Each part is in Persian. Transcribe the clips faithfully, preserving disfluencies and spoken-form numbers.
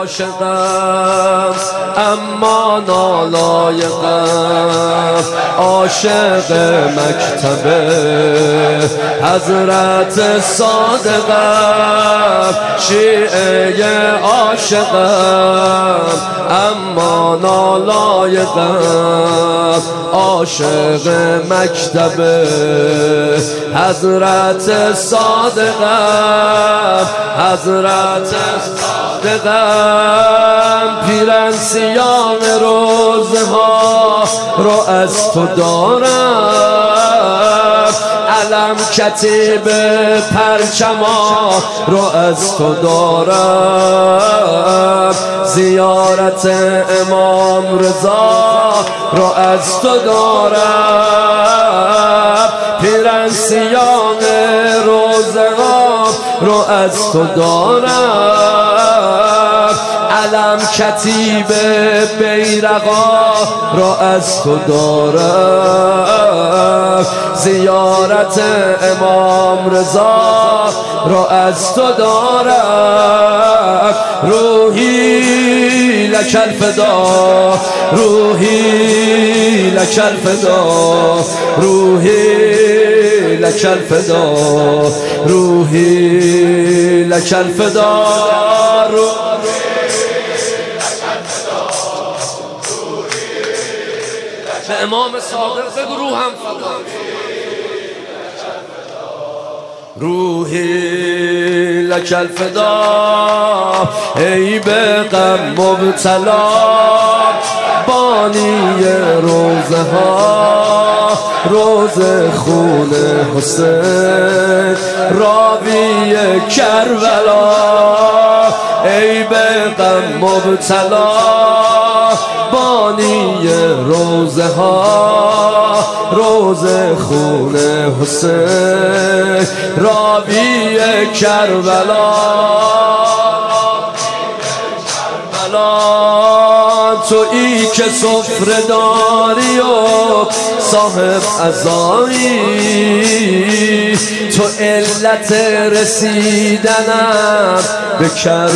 عاشقم اما نالایقم، عاشق مکتب حضرت صادقم، شیعه عاشقم اما نالایقم، عاشق مکتب حضرت صادقم، حضرت صادقم. پیرن سیام روزها رو از تو دارم، علم کتیب پرچما رو از تو دارم، زیارت امام رضا رو از تو دارم، پیرن سیام روزها رو از تو دارم، علم کتیب بیرقا رو از تو دارم، زیارت امام رضا رو از تو دارم. روحی لک الفدا، روحی لک الفدا، روحی لک الفدا، روحی لک الفدا. به امام صادق بگو روحم فدا، روحی لک الفدا. ای به غم مبتلا بانی روزه ها، روز خون حسین راوی کربلا، ای به غم مبتلا بانی روزه ها، روز خون حسین راوی کربلا. تویی که سفره داری و صاحب عزایی، تو علت رسیدنم به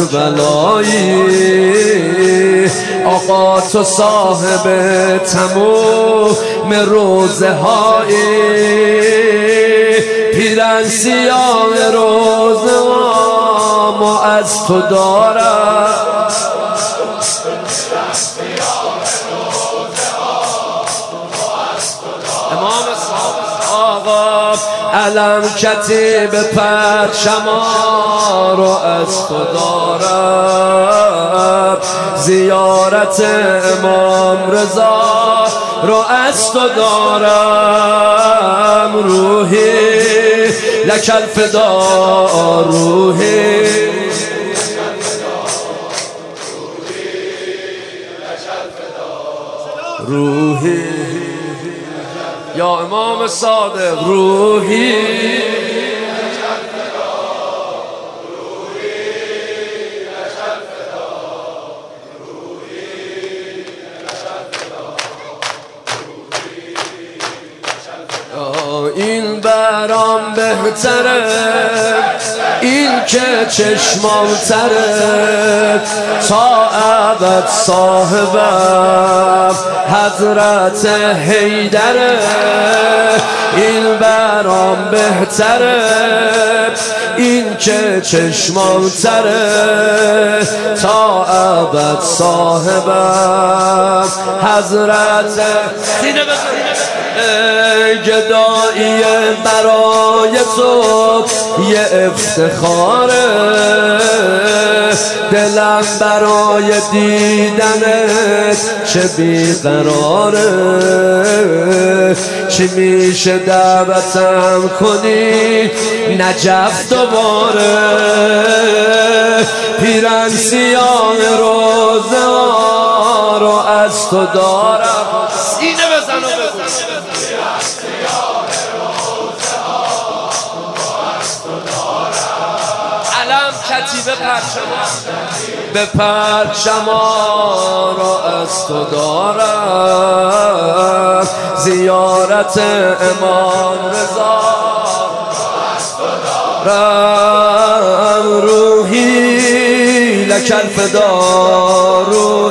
کربلایی، آقا تو صاحب تموم روزه هایی، پیرن سیام روزه ها ما از تو دارم، امام آقا علم کتیب پرچما رو از تو دارم، زیارت امام رضا رو از تو دارم. روحی لک الفدا، روحی روحی یا امام صادق، روحی این برام بهتره، این که چشمام تره، تا ابد صاحبم حضرت حیدره، این برام بهتره، این که چشمام تره، تا ابد صاحبم حضرت. گدایی برای تو یه افتخاره، دلم برای دیدنت چه بیقراره، چی میشه دعوتم کنی نجف دوباره، پیرن سیام روزه ها رو از تو دارم. سینه بزن و بگو علم کتیب پرچما به پرچما رو از تو دارم، زیارت امام رضا رو از تو دارم. روحی لك الفدا روی